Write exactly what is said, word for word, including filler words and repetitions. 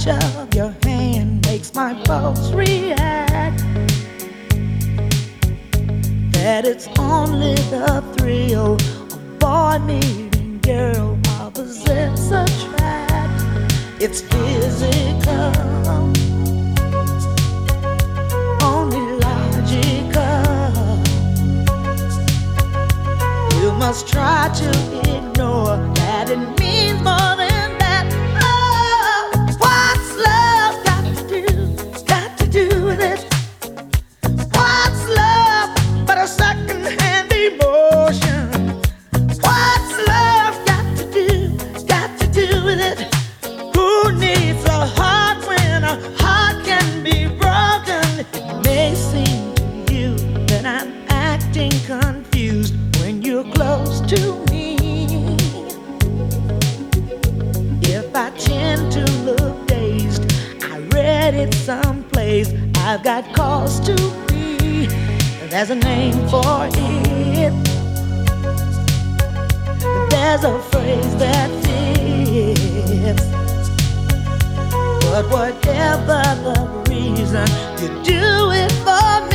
touch of your hand makes my pulse react. That it's only the thrill of boy meeting girl, opposites attract. It's physical, only logical. You must try to ignore that it means more than that. Oh, what's love got to do, got to do with it? What's love but a second-hand emotion? What's love got to do, got to do with it? Who needs a heart when a heart can be broken? It may seem to you that I'm acting confused when you're close to me. If I tend to look dazed, I read it someplace. I've got cause to be. There's a name for it. There's a phrase that fits. But whatever the reason, you do it for me.